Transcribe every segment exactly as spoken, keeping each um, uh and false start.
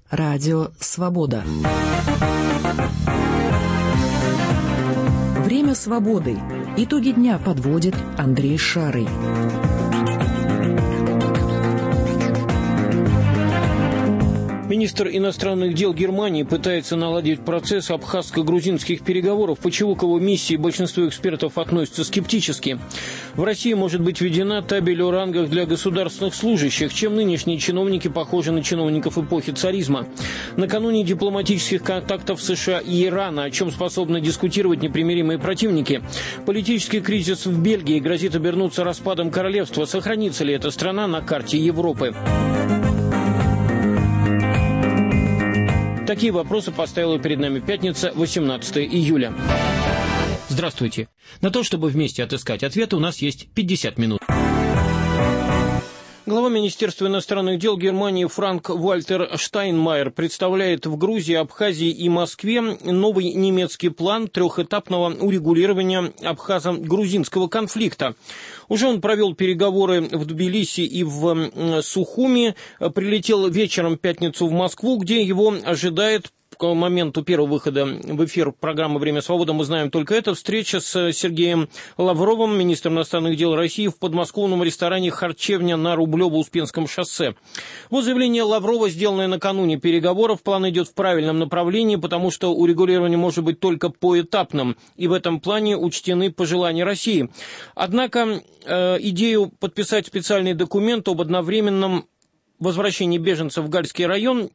Радио «Свобода». Время свободы. Итоги дня подводит Андрей Шарый. Министр иностранных дел Германии пытается наладить процесс абхазско-грузинских переговоров. По Чевукову миссии большинство экспертов относятся скептически. В России может быть введена табель о рангах для государственных служащих, чем нынешние чиновники похожи на чиновников эпохи царизма. Накануне дипломатических контактов США и Ирана, о чем способны дискутировать непримиримые противники. Политический кризис в Бельгии грозит обернуться распадом королевства. Сохранится ли эта страна на карте Европы? Такие вопросы поставила перед нами пятница, восемнадцатого июля. Здравствуйте. На то, чтобы вместе отыскать ответы, у нас есть пятьдесят минут. Глава Министерства иностранных дел Германии Франк-Вальтер Штайнмайер представляет в Грузии, Абхазии и Москве новый немецкий план трехэтапного урегулирования абхазо-грузинского конфликта. Уже он провел переговоры в Тбилиси и в Сухуми, прилетел вечером в пятницу в Москву, где его ожидает к моменту первого выхода в эфир программы «Время свободы» мы знаем только это. Встреча с Сергеем Лавровым, министром иностранных дел России, в подмосковном ресторане «Харчевня» на Рублево-Успенском шоссе. Вот заявление Лаврова, сделанное накануне переговоров. План идет в правильном направлении, потому что урегулирование может быть только поэтапным, и в этом плане учтены пожелания России. Однако э, идею подписать специальный документ об одновременном возвращении беженцев в Гальский район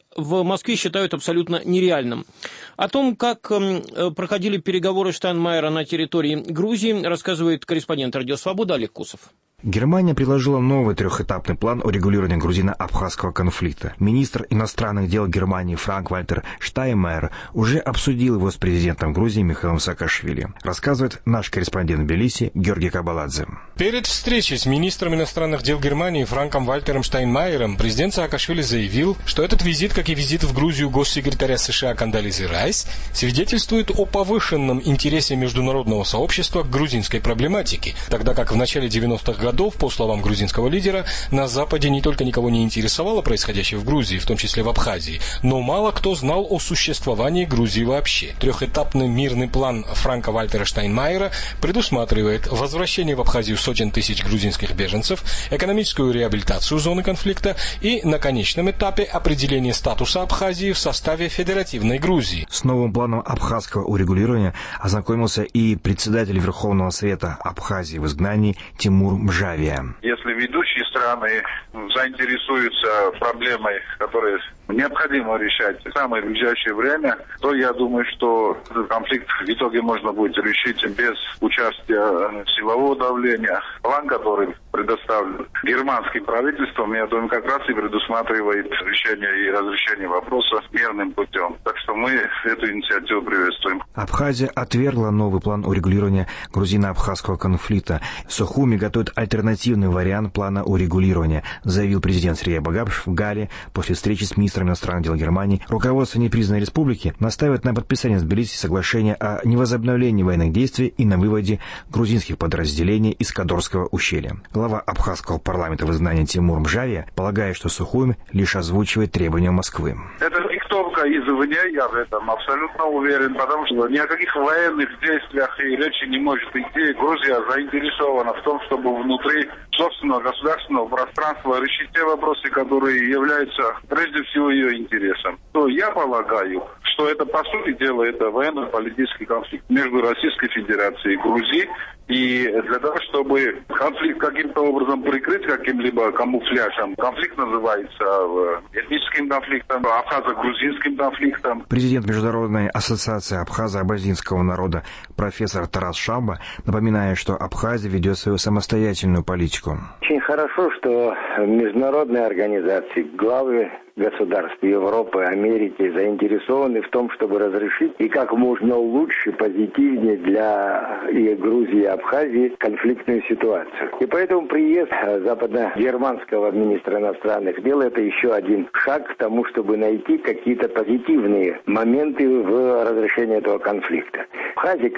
в Москве считают абсолютно нереальным. О том, как э, проходили переговоры Штайнмайера на территории Грузии, рассказывает корреспондент «Радио Свобода» Олег Кусов. Германия предложила новый трехэтапный план урегулирования грузино-абхазского конфликта. Министр иностранных дел Германии Франк-Вальтер Штайнмайер уже обсудил его с президентом Грузии Михаилом Саакашвили. Рассказывает наш корреспондент в Тбилиси Георгий Кабаладзе. Перед встречей с министром иностранных дел Германии Франком Вальтером Штайнмайером президент Саакашвили заявил, что этот визит, как и визит в Грузию госсекретаря США Кондолизы Райс, свидетельствует о повышенном интересе международного сообщества к грузинской проблематике, тогда как в начале девяностых годов, по словам грузинского лидера, на Западе не только никого не интересовало происходящее в Грузии, в том числе в Абхазии, но мало кто знал о существовании Грузии вообще. Трехэтапный мирный план Франка-Вальтера Штайнмайера предусматривает возвращение в Абхазию сотен тысяч грузинских беженцев, экономическую реабилитацию зоны конфликта и, на конечном этапе, определение статуса Абхазии в составе федеративной Грузии. С новым планом абхазского урегулирования ознакомился и председатель Верховного Совета Абхазии в изгнании Тимур Мжавия. Если ведущие страны заинтересуются проблемой, которую необходимо решать в самое ближайшее время, то я думаю, что этот конфликт в итоге можно будет решить без участия силового давления. План, который предоставлен германским правительством, я думаю, как раз и предусматривает решение и разрешение вопроса мирным путем. Так что мы эту инициативу приветствуем. Абхазия отвергла новый план урегулирования грузино-абхазского конфликта. Сухуми готовит альтернативный вариант плана урегулирования, заявил президент Сергей Багапов в Гале после встречи с министром иностранных дел Германии. Руководство непризнанной республики настаивает на подписании в Тбилиси соглашения о невозобновлении военных действий и на выводе грузинских подразделений из Кадорского ущелья. Глава абхазского парламента в изгнании Тимур Мжавия полагает, что Сухуми лишь озвучивает требования Москвы. Это диктовка извне, я в этом абсолютно уверен, потому что ни о каких военных действиях и речи не может идти. Грузия заинтересована в том, чтобы внутри собственного государственного пространства решить те вопросы, которые являются прежде всего ее интересом. То я полагаю, что это, по сути дела, это военно-политический конфликт между Российской Федерацией и Грузией. И для того, чтобы конфликт каким-то образом прикрыть каким-либо камуфляжем, конфликт называется этническим конфликтом, абхазо-грузинским конфликтом. Президент Международной ассоциации абхазо-абазинского народа профессор Тарас Шамба напоминает, что Абхазия ведет свою самостоятельную политику. Очень хорошо, что международные организации, главы государств Европы, Америки заинтересованы в том, чтобы разрешить и как можно лучше, позитивнее для и Грузии, и Абхазии конфликтную ситуацию. И поэтому приезд западно-германского министра иностранных дел — это еще один шаг к тому, чтобы найти какие-то позитивные моменты в разрешении этого конфликта. Абхазия, как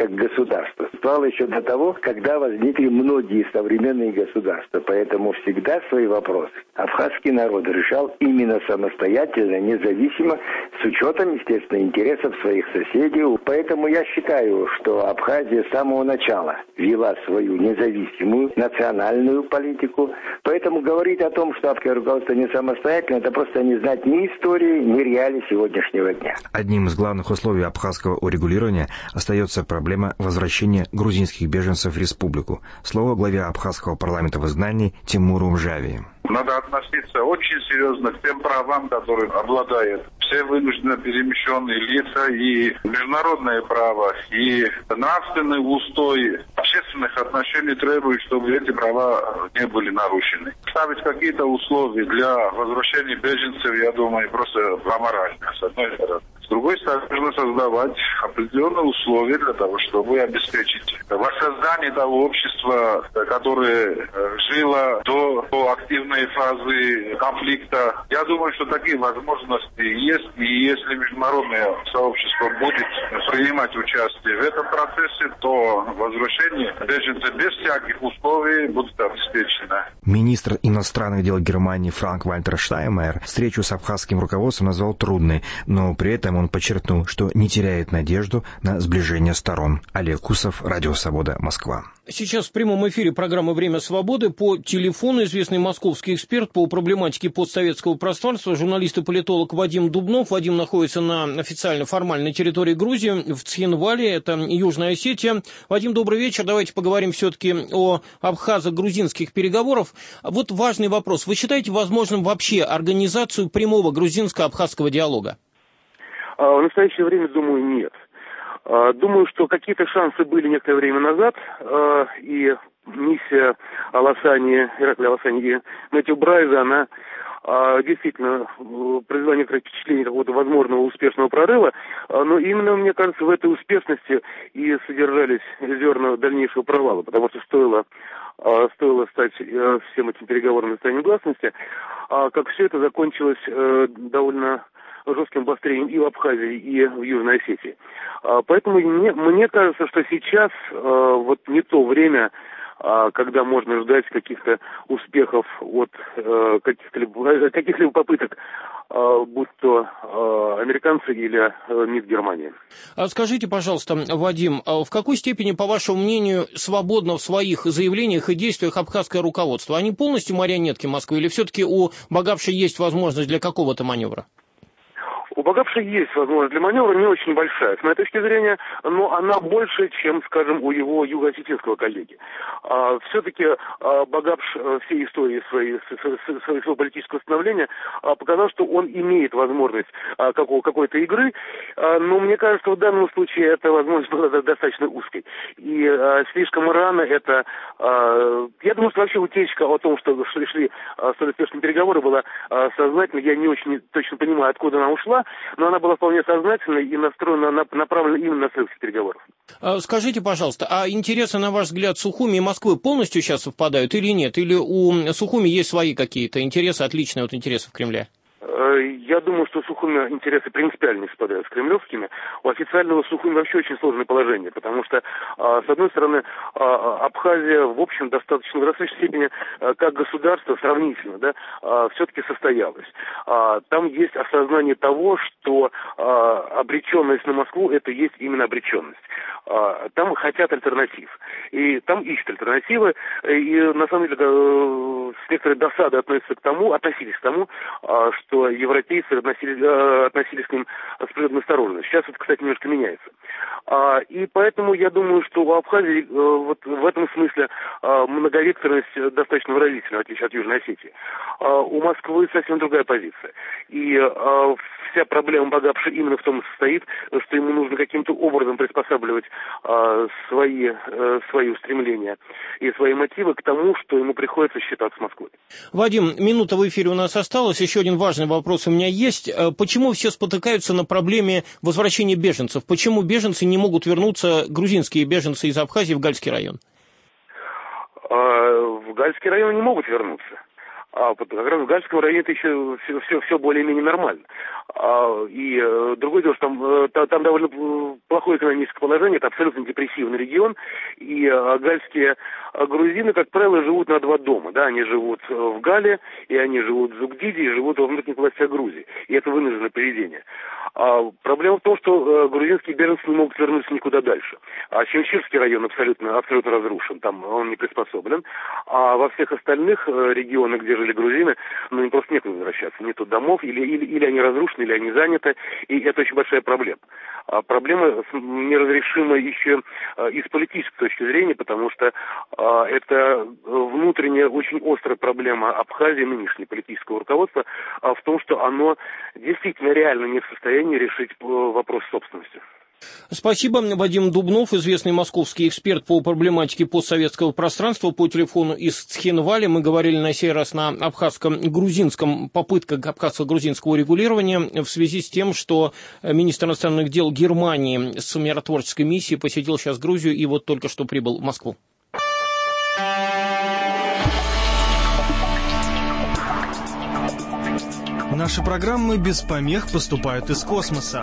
как государство существовало еще до того, когда возникли многие современные государства. Поэтому всегда свои вопросы абхазский народ решал именно самостоятельно, независимо, с учетом, естественно, интересов своих соседей. Поэтому я считаю, что Абхазия с самого начала вела свою независимую национальную политику. Поэтому говорить о том, что абхазское руководство не самостоятельно, это просто не знать ни истории, ни реалий сегодняшнего дня. Одним из главных условий абхазского урегулирования остается проблема возвращения грузинских беженцев в республику. Слово главе абхазского парламента в изгнании Тимуру Умжавии. Надо относиться очень серьезно к тем правам, которые обладают все вынужденно перемещенные лица, и международное право, и нравственные устои общественных отношений требуют, чтобы эти права не были нарушены. Ставить какие-то условия для возвращения беженцев, я думаю, просто аморально, с одной стороны. С другой стороны, нужно создавать определенные условия для того, чтобы обеспечить воссоздание того общества, которое жило до, до активной фазы конфликта. Я думаю, что такие возможности есть, и если международное сообщество будет принимать участие в этом процессе, то возвращение беженцев без всяких условий будет обеспечено. Министр иностранных дел Германии Франк-Вальтер Штайнмайер встречу с абхазским руководством назвал трудной, но при этом он подчеркнул, что не теряет надежду на сближение сторон. Олег Кусов, Радио Свобода, Москва. Сейчас в прямом эфире программы «Время свободы». По телефону известный московский эксперт по проблематике постсоветского пространства, журналист и политолог Вадим Дубнов. Вадим находится на официально формальной территории Грузии, в Цхинвале, это Южная Осетия. Вадим, добрый вечер. Давайте поговорим все-таки о абхазо-грузинских переговорах. Вот важный вопрос. Вы считаете возможным вообще организацию прямого грузинско-абхазского диалога? В настоящее время, думаю, нет. Думаю, что какие-то шансы были некоторое время назад, и миссия Аласани, Иракли Аласани и Мэтью Брайза, она действительно произвела некоторое впечатление какого-то возможного успешного прорыва, но именно, мне кажется, в этой успешности и содержались зерна дальнейшего провала, потому что стоило, стоило стать всем этим переговорам на состоянии гласности, как все это закончилось довольно жестким обострением и в Абхазии, и в Южной Осетии. Поэтому мне, мне кажется, что сейчас вот не то время, когда можно ждать каких-то успехов от каких-либо, каких-либо попыток, будь то американцы или МИД Германии. Скажите, пожалуйста, Вадим, в какой степени, по вашему мнению, свободно в своих заявлениях и действиях абхазское руководство? Они полностью марионетки Москвы или все-таки у Багапши есть возможность для какого-то маневра? У Багапши есть возможность для маневра, не очень большая, с моей точки зрения, но она больше, чем, скажем, у его юго-осетинского коллеги. А, все-таки а, Багапш а, всей истории своей, своего политического становления а, показал, что он имеет возможность а, какого, какой-то игры, а, но мне кажется, в данном случае эта возможность была достаточно узкой. И а, слишком рано это... А, я думаю, что вообще утечка о том, что шли а, столь успешные переговоры, была а, сознательной. Я не очень точно понимаю, откуда она ушла, но она была вполне сознательной и настроена, направлена именно на следующих переговоров. Скажите, пожалуйста, а интересы, на ваш взгляд, Сухуми и Москвы полностью сейчас совпадают или нет? Или у Сухуми есть свои какие-то интересы, отличные от интересов Кремля? Я думаю, что Сухуми интересы принципиально не совпадают с кремлевскими. У официального Сухуми вообще очень сложное положение, потому что, с одной стороны, Абхазия, в общем, достаточно в достаточной степени, как государство, сравнительно, да, все-таки состоялась. Там есть осознание того, что обреченность на Москву – это есть именно обреченность. Там хотят альтернатив. И там ищут альтернативы. И, на самом деле, с некоторой досадой относятся к тому, относились к тому, что европейцы относились, относились к ним с определенной осторожностью. Сейчас это, кстати, немножко меняется. И поэтому я думаю, что у Абхазии вот в этом смысле многовекторность достаточно выразительна, в отличие от Южной Осетии. У Москвы совсем другая позиция. И вся проблема Багапши именно в том и состоит, что ему нужно каким-то образом приспосабливать свои, свои устремления и свои мотивы к тому, что ему приходится считаться с Москвой. Вадим, минута в эфире у нас осталась. Еще один важный вопрос у меня есть. Почему все спотыкаются на проблеме возвращения беженцев? Почему беженцы не могут вернуться, грузинские беженцы из Абхазии, в Гальский район? В Гальский район не могут вернуться. А как раз в Гальском районе это еще все, все, все более-менее нормально. А, и э, другое дело, что там, э, там довольно плохое экономическое положение, это абсолютно депрессивный регион, и э, гальские э, грузины, как правило, живут на два дома. Да? Они живут в Гале, и они живут в Зугдиде, и живут во внутренних властях Грузии. И это вынужденное поведение. А, проблема в том, что э, грузинские беженцы не могут вернуться никуда дальше. А Чемчирский район абсолютно, абсолютно разрушен, там он не приспособлен. А во всех остальных э, регионах, где жили грузины, ну им просто некуда возвращаться. Нету домов, или, или, или они разрушены, или они заняты, и это очень большая проблема. А проблема неразрешима еще а, и с политической точки зрения, потому что а, это внутренняя, очень острая проблема Абхазии, нынешнего политического руководства, а, в том, что оно действительно реально не в состоянии решить вопрос собственности. Спасибо. Вадим Дубнов, известный московский эксперт по проблематике постсоветского пространства, по телефону из Цхинвали. Мы говорили на сей раз на абхазско-грузинском, попытка абхазско-грузинского урегулирования в связи с тем, что министр иностранных дел Германии с миротворческой миссией посетил сейчас Грузию и вот только что прибыл в Москву. Наши программы без помех поступают из космоса.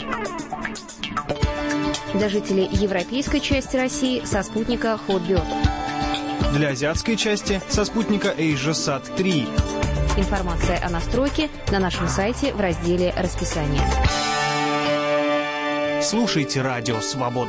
Для жителей европейской части России со спутника Hotbird. Для азиатской части со спутника AsiaSat три. Информация о настройке на нашем сайте в разделе «Расписание». Слушайте «Радио Свобода».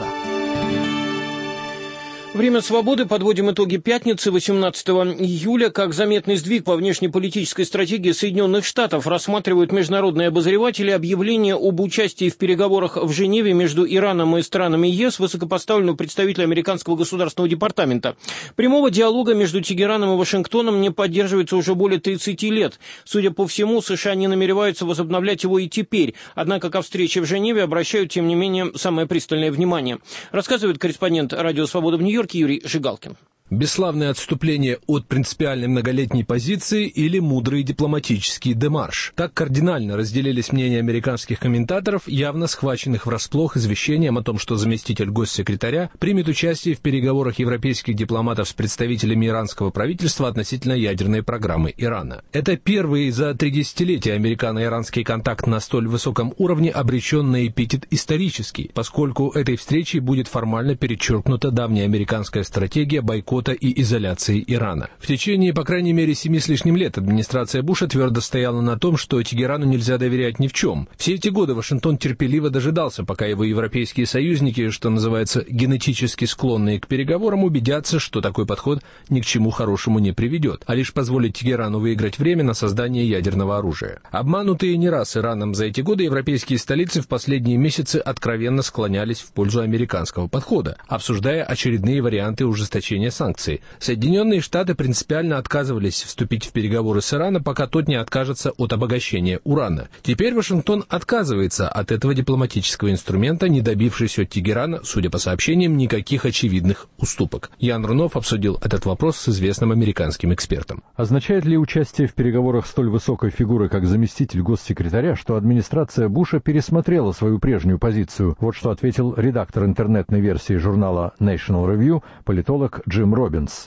Время свободы. Подводим итоги пятницы, восемнадцатого июля. Как заметный сдвиг во внешнеполитической стратегии Соединенных Штатов рассматривают международные обозреватели объявление об участии в переговорах в Женеве между Ираном и странами ЕС высокопоставленного представителя американского государственного департамента. Прямого диалога между Тегераном и Вашингтоном не поддерживается уже более тридцати лет. Судя по всему, США не намереваются возобновлять его и теперь. Однако ко встрече в Женеве обращают, тем не менее, самое пристальное внимание. Рассказывает корреспондент «Радио Свобода» в Нью-Йорке Юрий Жигалкин. Бесславное отступление от принципиальной многолетней позиции или мудрый дипломатический демарш. Так кардинально разделились мнения американских комментаторов, явно схваченных врасплох извещением о том, что заместитель госсекретаря примет участие в переговорах европейских дипломатов с представителями иранского правительства относительно ядерной программы Ирана. Это первый за три десятилетия американо-иранский контакт на столь высоком уровне обречен на эпитет «исторический», поскольку этой встречей будет формально перечеркнута давняя американская стратегия бойкота и изоляции Ирана. В течение, по крайней мере, семи с лишним лет администрация Буша твердо стояла на том, что Тегерану нельзя доверять ни в чем. Все эти годы Вашингтон терпеливо дожидался, пока его европейские союзники, что называется, генетически склонные к переговорам, убедятся, что такой подход ни к чему хорошему не приведет, а лишь позволит Тегерану выиграть время на создание ядерного оружия. Обманутые не раз Ираном за эти годы, европейские столицы в последние месяцы откровенно склонялись в пользу американского подхода, обсуждая очередные варианты ужесточения санкций. Соединенные Штаты принципиально отказывались вступить в переговоры с Ираном, пока тот не откажется от обогащения урана. Теперь Вашингтон отказывается от этого дипломатического инструмента, не добившись от Тегерана, судя по сообщениям, никаких очевидных уступок. Ян Рунов обсудил этот вопрос с известным американским экспертом. Означает ли участие в переговорах столь высокой фигуры, как заместитель госсекретаря, что администрация Буша пересмотрела свою прежнюю позицию? Вот что ответил редактор интернетной версии журнала National Review, политолог Джим Робинс.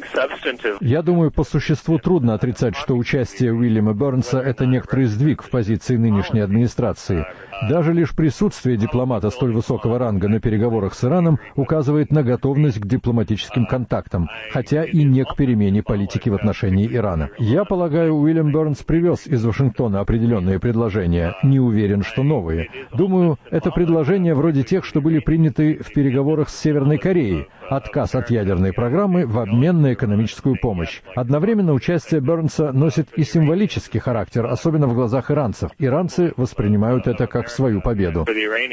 Я думаю, по существу трудно отрицать, что участие Уильяма Бернса — это некоторый сдвиг в позиции нынешней администрации. Даже лишь присутствие дипломата столь высокого ранга на переговорах с Ираном указывает на готовность к дипломатическим контактам, хотя и не к перемене политики в отношении Ирана. Я полагаю, Уильям Бернс привез из Вашингтона определенные предложения, не уверен, что новые. Думаю, это предложения вроде тех, что были приняты в переговорах с Северной Кореей. Отказ от ядерной программы в обмен на экономическую помощь. Одновременно участие Бернса носит и символический характер, особенно в глазах иранцев. Иранцы воспринимают это как свою победу.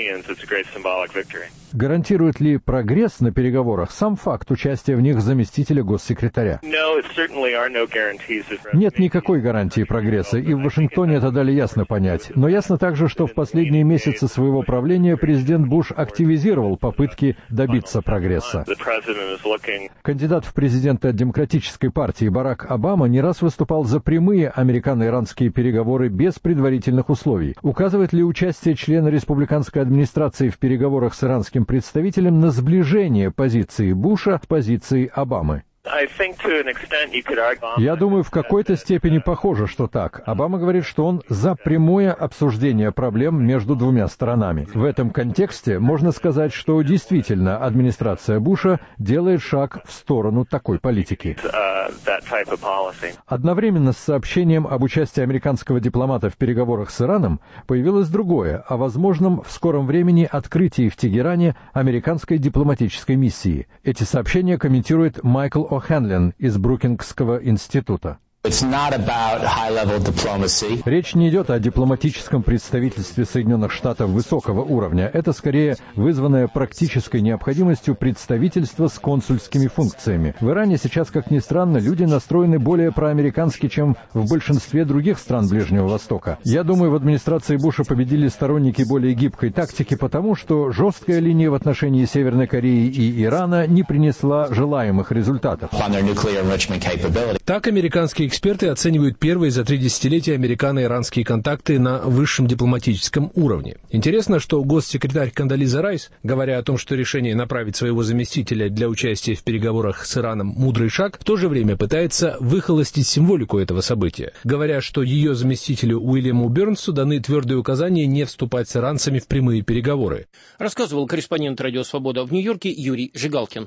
Гарантирует ли прогресс на переговорах сам факт участия в них заместителя госсекретаря? Нет никакой гарантии прогресса, и в Вашингтоне это дали ясно понять. Но ясно также, что в последние месяцы своего правления президент Буш активизировал попытки добиться прогресса. Кандидат в президенты от Демократической партии Барак Обама не раз выступал за прямые американо-иранские переговоры без предварительных условий. Указывает ли участие члена республиканской администрации в переговорах с иранским представителем на сближение позиции Буша с позицией Обамы? Я думаю, в какой-то степени похоже, что так. Обама говорит, что он за прямое обсуждение проблем между двумя сторонами. В этом контексте можно сказать, что действительно администрация Буша делает шаг в сторону такой политики. Одновременно с сообщением об участии американского дипломата в переговорах с Ираном появилось другое, о возможном в скором времени открытии в Тегеране американской дипломатической миссии. Эти сообщения комментирует Майкл О'Хенлен из Брукингского института. Речь не идет о дипломатическом представительстве Соединенных Штатов высокого уровня. Это скорее вызванное практической необходимостью представительства с консульскими функциями. В Иране сейчас, как ни странно, люди настроены более проамерикански, чем в большинстве других стран Ближнего Востока. Я думаю, в администрации Буша победили сторонники более гибкой тактики, потому что жесткая линия в отношении Северной Кореи и Ирана не принесла желаемых результатов. Так американские эксперты оценивают первые за три десятилетия американо-иранские контакты на высшем дипломатическом уровне. Интересно, что госсекретарь Кондолиза Райс, говоря о том, что решение направить своего заместителя для участия в переговорах с Ираном мудрый шаг, в то же время пытается выхолостить символику этого события, говоря, что ее заместителю Уильяму Бернсу даны твердые указания не вступать с иранцами в прямые переговоры. Рассказывал корреспондент «Радио Свобода» в Нью-Йорке Юрий Жигалкин.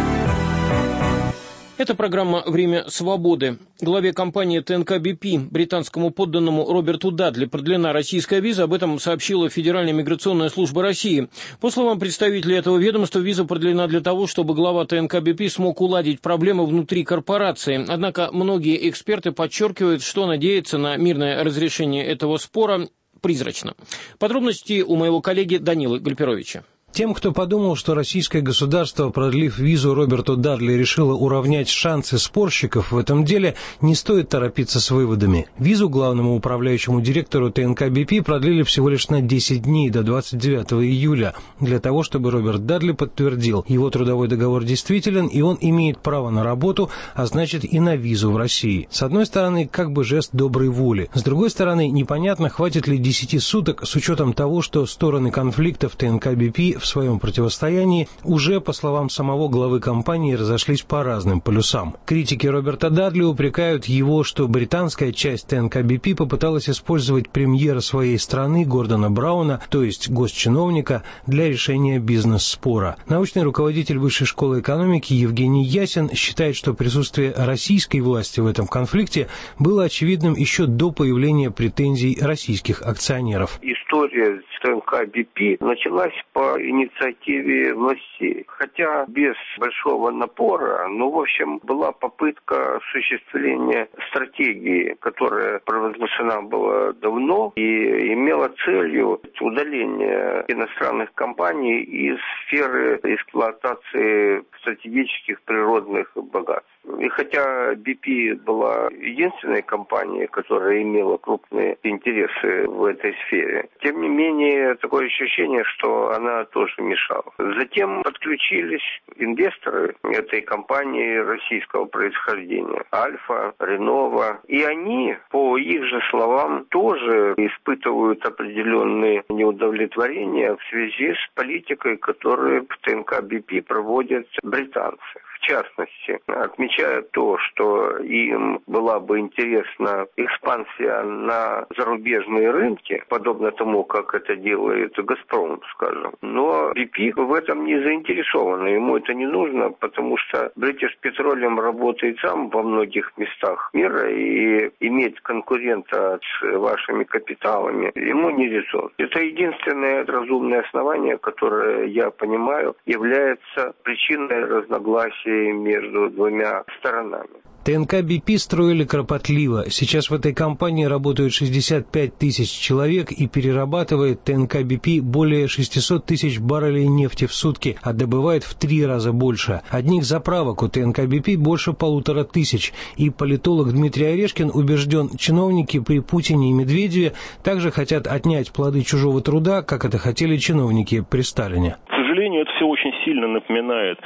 Это программа «Время свободы». Главе компании ТНК би пи, британскому подданному Роберту Дадли, продлена российская виза. Об этом сообщила Федеральная миграционная служба России. По словам представителей этого ведомства, виза продлена для того, чтобы глава ТНК би пи смог уладить проблемы внутри корпорации. Однако многие эксперты подчеркивают, что надеяться на мирное разрешение этого спора призрачно. Подробности у моего коллеги Данилы Гальперовича. Тем, кто подумал, что российское государство, продлив визу Роберту Дадли, решило уравнять шансы спорщиков в этом деле, не стоит торопиться с выводами. Визу главному управляющему директору ТНК би пи продлили всего лишь на десять дней до двадцать девятого июля, для того, чтобы Роберт Дадли подтвердил, его трудовой договор действителен, и он имеет право на работу, а значит и на визу в России. С одной стороны, как бы жест доброй воли. С другой стороны, непонятно, хватит ли десяти суток с учетом того, что стороны конфликта в ТНК би пи в своем противостоянии уже, по словам самого главы компании, разошлись по разным полюсам. Критики Роберта Дадли упрекают его, что британская часть ТНК би пи попыталась использовать премьера своей страны Гордона Брауна, то есть госчиновника, для решения бизнес-спора. Научный руководитель Высшей школы экономики Евгений Ясин считает, что присутствие российской власти в этом конфликте было очевидным еще до появления претензий российских акционеров. История с ТНК би пи началась по инициативе властей. Хотя без большого напора, но, в общем, была попытка осуществления стратегии, которая провозглашена была давно и имела целью удаление иностранных компаний из сферы эксплуатации стратегических природных богатств. И хотя би пи была единственной компанией, которая имела крупные интересы в этой сфере, тем не менее, такое ощущение, что она тоже мешала. Затем подключились инвесторы этой компании российского происхождения, Альфа, Ренова, и они, по их же словам, тоже испытывают определенные неудовлетворения в связи с политикой, которую в ТНК би пи проводят британцы. В частности, отмечая то, что им была бы интересна экспансия на зарубежные рынки, подобно тому, как это делает «Газпром», скажем. Но би пи в этом не заинтересован, ему это не нужно, потому что British Petroleum работает сам во многих местах мира, и иметь конкурента с вашими капиталами ему не резон. Это единственное разумное основание, которое, я понимаю, является причиной разногласий между двумя сторонами. ТНК би пи строили кропотливо. Сейчас в этой компании работают шестьдесят пять тысяч человек и перерабатывает ТНК би пи более шестьсот тысяч баррелей нефти в сутки, а добывает в три раза больше. Одних заправок у ТНК би пи больше полутора тысяч. И политолог Дмитрий Орешкин убежден, чиновники при Путине и Медведеве также хотят отнять плоды чужого труда, как это хотели чиновники при Сталине. К сожалению, это все очень сильно напоминает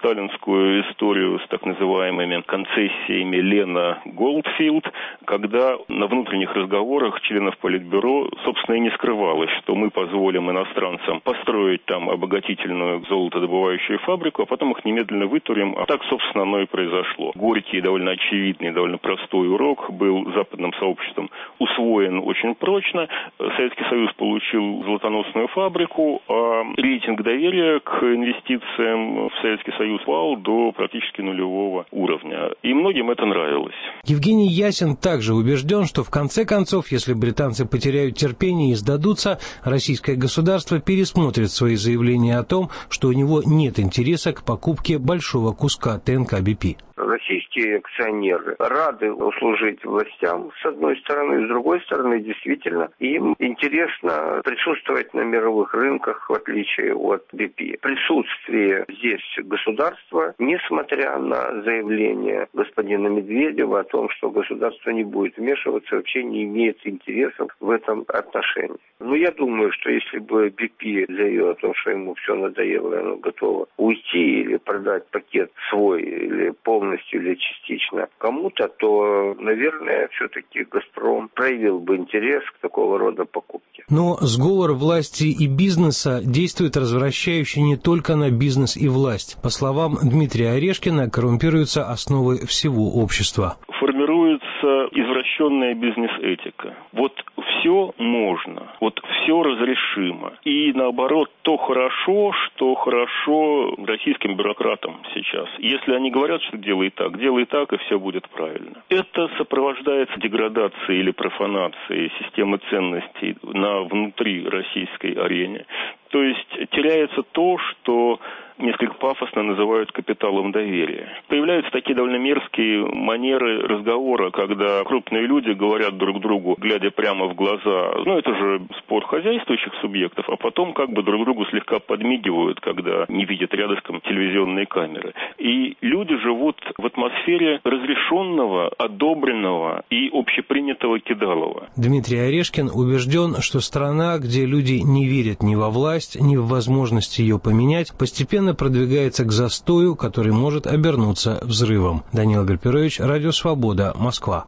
сталинскую историю с так называемыми концессиями Лена Голдфилд, когда на внутренних разговорах членов Политбюро, собственно, и не скрывалось, что мы позволим иностранцам построить там обогатительную золотодобывающую фабрику, а потом их немедленно вытурим. А так, собственно, оно и произошло. Горький, довольно очевидный, довольно простой урок был западным сообществом усвоен очень прочно. Советский Союз получил золотоносную фабрику, а рейтинг доверия к инвестициям в Советский Союз упал до практически нулевого уровня. И многим это нравилось. Евгений Ясин также убежден, что в конце концов, если британцы потеряют терпение и сдадутся, российское государство пересмотрит свои заявления о том, что у него нет интереса к покупке большого куска ТНК би пи. Российские акционеры рады услужить властям, с одной стороны, с другой стороны, действительно, им интересно присутствовать на мировых рынках, в отличие от би пи. Присутствие здесь государства, несмотря на заявление господина Медведева о том, что государство не будет вмешиваться, вообще не имеет интересов в этом отношении. Но я думаю, что если бы би пи заявил о том, что ему все надоело, и оно готово уйти или продать пакет свой, или полностью, или частично кому-то, то, наверное, все-таки «Газпром» проявил бы интерес к такого рода покупке. Но сговор власти и бизнеса действует развращающе не только на бизнес и власть. По словам Дмитрия Орешкина, коррумпируются основы всего общества. Формируется извращенная бизнес-этика. Вот все можно, вот все разрешимо. И наоборот, то хорошо, что хорошо российским бюрократам сейчас. Если они говорят, что делай так, делай так, и все будет правильно. Это сопровождается деградацией или профанацией системы ценностей на внутри российской арене. То есть теряется то, что несколько пафосно называют капиталом доверия. Появляются такие довольно мерзкие манеры разговора, когда крупные люди говорят друг другу, глядя прямо в глаза. Ну, это же спор хозяйствующих субъектов, а потом как бы друг другу слегка подмигивают, когда не видят рядышком телевизионные камеры. И люди живут в атмосфере разрешенного, одобренного и общепринятого кидалова. Дмитрий Орешкин убежден, что страна, где люди не верят ни во власть, ни в возможность ее поменять, постепенно продвигается к застою, который может обернуться взрывом. Даниил Гарпирович, Радио Свобода, Москва.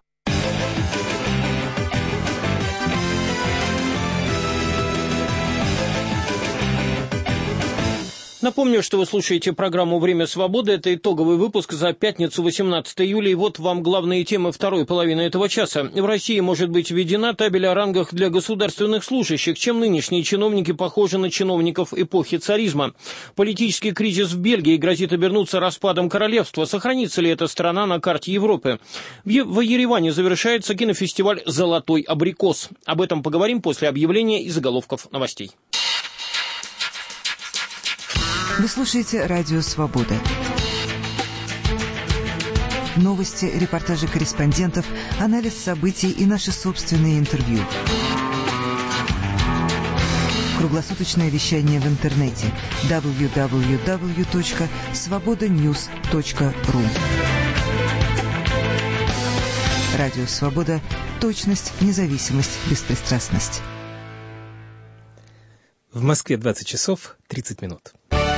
Напомню, что вы слушаете программу «Время свободы». Это итоговый выпуск за пятницу, восемнадцатого июля. И вот вам главные темы второй половины этого часа. В России может быть введена табель о рангах для государственных служащих. Чем нынешние чиновники похожи на чиновников эпохи царизма? Политический кризис в Бельгии грозит обернуться распадом королевства. Сохранится ли эта страна на карте Европы? В Ереване завершается кинофестиваль «Золотой абрикос». Об этом поговорим после объявления и заголовков новостей. Вы слушаете Радио Свобода. Новости, репортажи корреспондентов, анализ событий и наши собственные интервью. Круглосуточное вещание в интернете дабл ю дабл ю дабл ю точка свобода ньюс точка ру. Радио Свобода. Точность, независимость, беспристрастность. В Москве двадцать часов тридцать минут.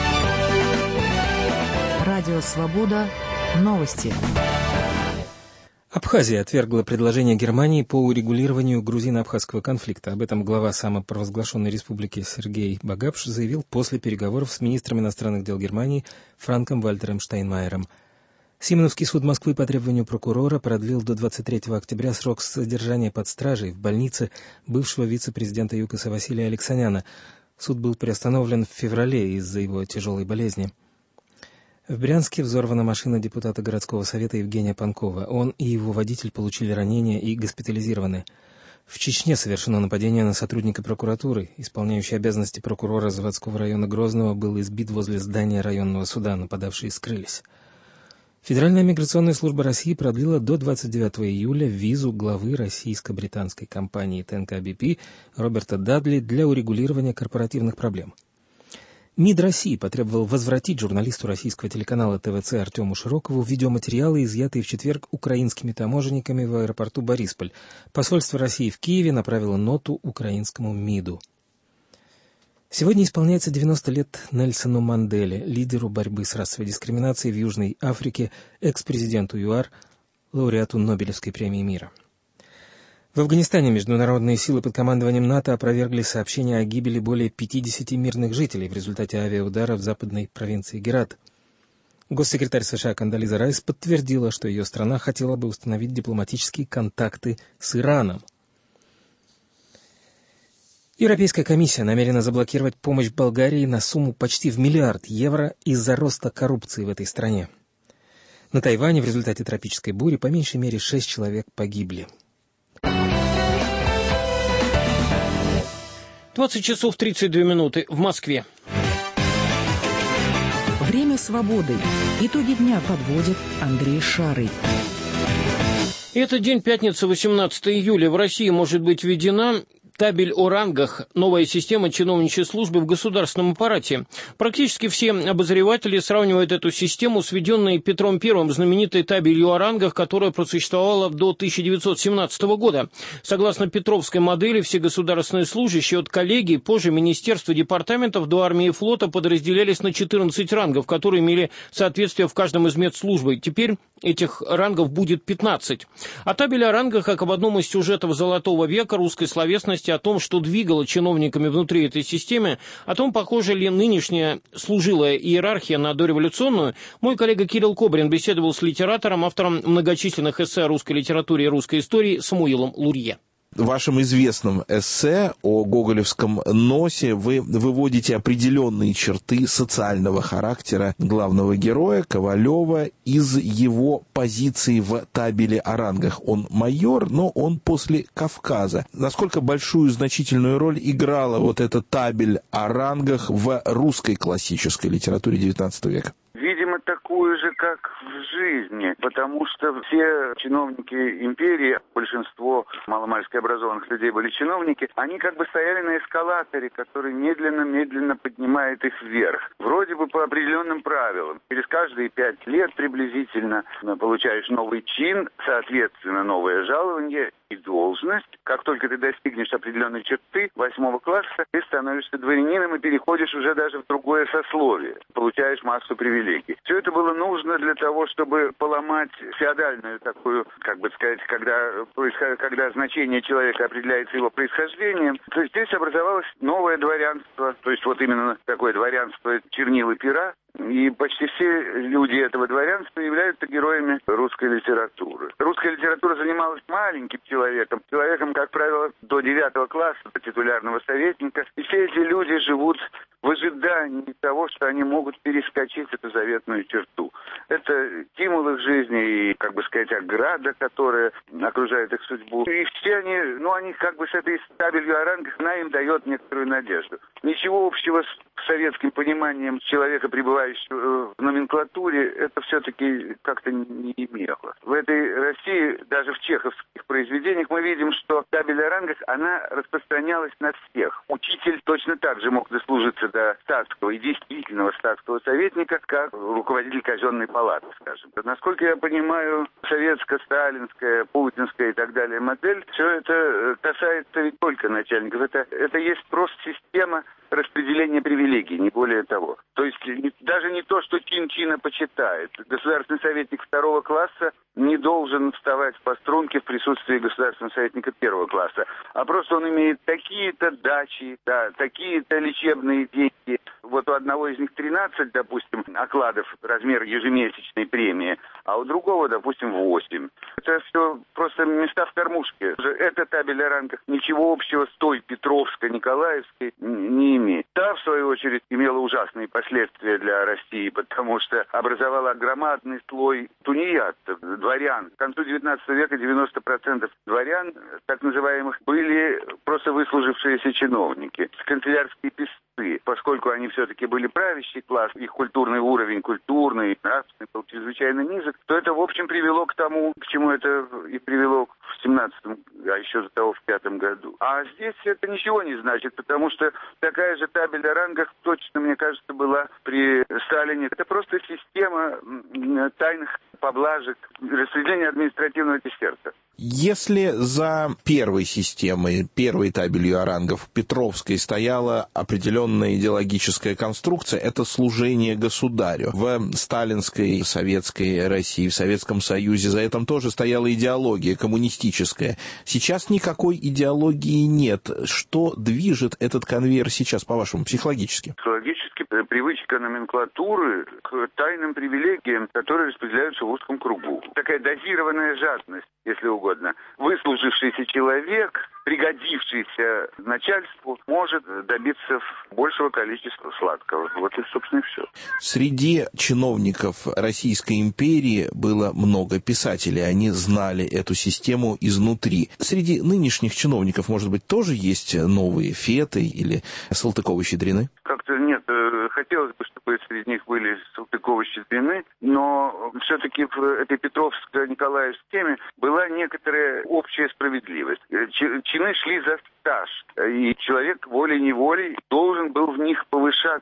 Радио Свобода. Новости. Абхазия отвергла предложение Германии по урегулированию грузино-абхазского конфликта. Об этом глава самопровозглашенной республики Сергей Багапш заявил после переговоров с министром иностранных дел Германии Франком Вальтером Штайнмайером. Симоновский суд Москвы по требованию прокурора продлил до двадцать третьего октября срок содержания под стражей в больнице бывшего вице-президента ЮКОСа Василия Алексаняна. Суд был приостановлен в феврале из-за его тяжелой болезни. В Брянске взорвана машина депутата городского совета Евгения Панкова. Он и его водитель получили ранения и госпитализированы. В Чечне совершено нападение на сотрудника прокуратуры. Исполняющий обязанности прокурора заводского района Грозного был избит возле здания районного суда. Нападавшие скрылись. Федеральная миграционная служба России продлила до двадцать девятого июля визу главы российско-британской компании ТНК би пи Роберта Дадли для урегулирования корпоративных проблем. МИД России потребовал возвратить журналисту российского телеканала тэ вэ цэ Артему Широкову видеоматериалы, изъятые в четверг украинскими таможенниками в аэропорту Борисполь. Посольство России в Киеве направило ноту украинскому МИДу. Сегодня исполняется девяносто лет Нельсону Манделе, лидеру борьбы с расовой дискриминацией в Южной Африке, экс-президенту ЮАР, лауреату Нобелевской премии мира. В Афганистане международные силы под командованием НАТО опровергли сообщения о гибели более пятидесяти мирных жителей в результате авиаудара в западной провинции Герат. Госсекретарь США Кондолиза Райс подтвердила, что ее страна хотела бы установить дипломатические контакты с Ираном. Европейская комиссия намерена заблокировать помощь Болгарии на сумму почти в миллиард евро из-за роста коррупции в этой стране. На Тайване в результате тропической бури по меньшей мере шесть человек погибли. двадцать часов тридцать две минуты в Москве. Время свободы. Итоги дня подводит Андрей Шарый. Это день пятницы, восемнадцатого июля. В России может быть введена табель о рангах, новая система чиновничьей службы в государственном аппарате. Практически все обозреватели сравнивают эту систему с введенной Петром Первым знаменитой табелью о рангах, которая просуществовала до тысяча девятьсот семнадцатого года. Согласно петровской модели, все государственные служащие от коллегий, позже министерства, департаментов до армии и флота подразделялись на четырнадцать рангов, которые имели соответствие в каждом из медслужбы. Теперь этих рангов будет пятнадцать. А табель о рангах, как об одном из сюжетов «Золотого века» русской словесности, о том, что двигало чиновниками внутри этой системы, о том, похожа ли нынешняя служилая иерархия на дореволюционную, мой коллега Кирилл Кобрин беседовал с литератором, автором многочисленных эссе о русской литературе и русской истории Самуилом Лурье. В вашем известном эссе о гоголевском носе вы выводите определенные черты социального характера главного героя Ковалева из его позиции в табеле о рангах. Он майор, но он после Кавказа. Насколько большую значительную роль играла вот эта табель о рангах в русской классической литературе девятнадцатого века? Видимо, такую же, как в жизни, потому что все чиновники империи, большинство маломальски образованных людей были чиновники, они как бы стояли на эскалаторе, который медленно-медленно поднимает их вверх. Вроде бы по определенным правилам. Через каждые пять лет приблизительно получаешь новый чин, соответственно, новое жалование и должность. Как только ты достигнешь определенной черты восьмого класса, ты становишься дворянином и переходишь уже даже в другое сословие. Получаешь массу привилегий. Все это было нужно для того, чтобы поломать феодальную такую, как бы сказать, когда, когда значение человека определяется его происхождением, то здесь образовалось новое дворянство, то есть вот именно такое дворянство чернил и пера. И почти все люди этого дворянства являются героями русской литературы. Русская литература занималась маленьким человеком, человеком, как правило, до девятого класса, до титулярного советника. И все эти люди живут в ожидании того, что они могут перескочить эту заветную черту. Это стимул их жизни и, как бы сказать, ограда, которая окружает их судьбу. И все они, ну, они как бы с этой табелью о рангах, она им дает некоторую надежду. Ничего общего с советским пониманием человека, пребывающего в номенклатуре, это все-таки как-то не имело. В этой России, даже в чеховских произведениях, мы видим, что табель о рангах, она распространялась на всех. Учитель точно так же мог дослужиться до статского и действительного статского советника, как руководитель казенной палаты, скажем. Насколько я понимаю, советская, сталинская, путинская и так далее модель, все это касается не только начальников. Это, это есть просто система распределения привилегий, не более того. То есть даже не то, что чин чина почитает. Государственный советник второго класса не должен вставать по струнке в присутствии государственного советника первого класса, а просто он имеет такие-то дачи, да, такие-то лечебные деньги. Вот у одного из них тринадцать, допустим, окладов, размер ежемесячной премии, а у другого, допустим, восемь. Это все просто места в кормушке. Эта табель о рангах ничего общего с той Петровско-Николаевской не имеет. Та, в свою очередь, имела ужасные последствия для России, потому что образовала громадный слой тунеядцев, дворян. К концу девятнадцатого века девяносто процентов дворян, так называемых, были просто выслужившиеся чиновники, канцелярские писцы, поскольку они все-таки были правящий класс, их культурный уровень, культурный, нравственный был чрезвычайно низок, то это, в общем, привело к тому, к чему это и привело в семнадцатом а еще до того в пятом году. А здесь это ничего не значит, потому что такая же табель о рангах точно, мне кажется, была при Сталине. Это просто система тайных поблажек, распределения административного десерта. Если за первой системой, первой табелью о рангах Петровской стояла определенная идеологическая конструкция, это служение государю. В сталинской, советской России, в Советском Союзе за этим тоже стояла идеология коммунистическая. Сейчас никакой идеологии нет. Что движет этот конвейер сейчас, по-вашему, психологически? Психологически привычка номенклатуры к тайным привилегиям, которые распределяются в узком кругу. Такая дозированная жадность, если угодно. Выслужившийся человек, пригодившийся начальству, может добиться большего количества сладкого. Вот и, собственно, и все. Среди чиновников Российской империи было много писателей. Они знали эту систему изнутри. Среди нынешних чиновников, может быть, тоже есть новые Феты или Салтыкова-Щедрины? Как-то нет. Хотелось бы, чтобы среди них были Салтыкова-Щедрины, но все-таки в этой Петровско-Николаевской теме была некоторая общая справедливость. Чины шли за стаж, и человек волей-неволей должен был в них повышаться.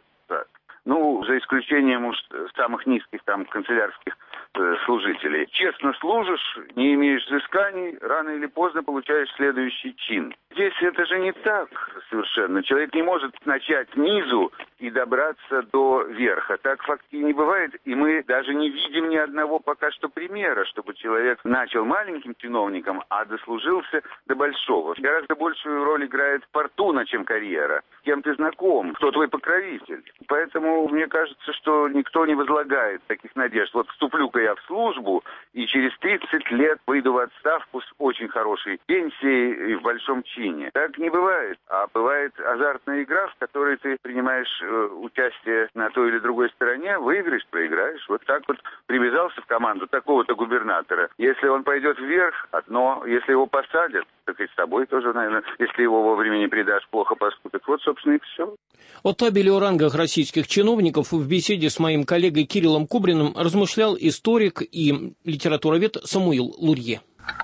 Ну, за исключением уж самых низких там канцелярских э, служителей. Честно служишь, не имеешь взысканий, рано или поздно получаешь следующий чин. Здесь это же не так совершенно. Человек не может начать снизу и добраться до верха. Так фактически не бывает, и мы даже не видим ни одного пока что примера, чтобы человек начал маленьким чиновником, а дослужился до большого. Гораздо большую роль играет фортуна, чем карьера. С кем ты знаком, кто твой покровитель. Поэтому мне кажется, что никто не возлагает таких надежд. Вот вступлю-ка я в службу, и через тридцать лет выйду в отставку с очень хорошей пенсией и в большом чине. Так не бывает. А бывает азартная игра, в которой ты принимаешь э, участие на той или другой стороне, выиграешь, проиграешь. Вот так вот привязался в команду такого-то губернатора. Если он пойдет вверх, одно. Если его посадят, так и с тобой тоже, наверное. Если его вовремя не предашь, плохо поступит. Вот, собственно, и все. О табели о рангах российских чиновников в беседе с моим коллегой Кириллом Кубриным размышлял историк и литературовед Самуил Лурье.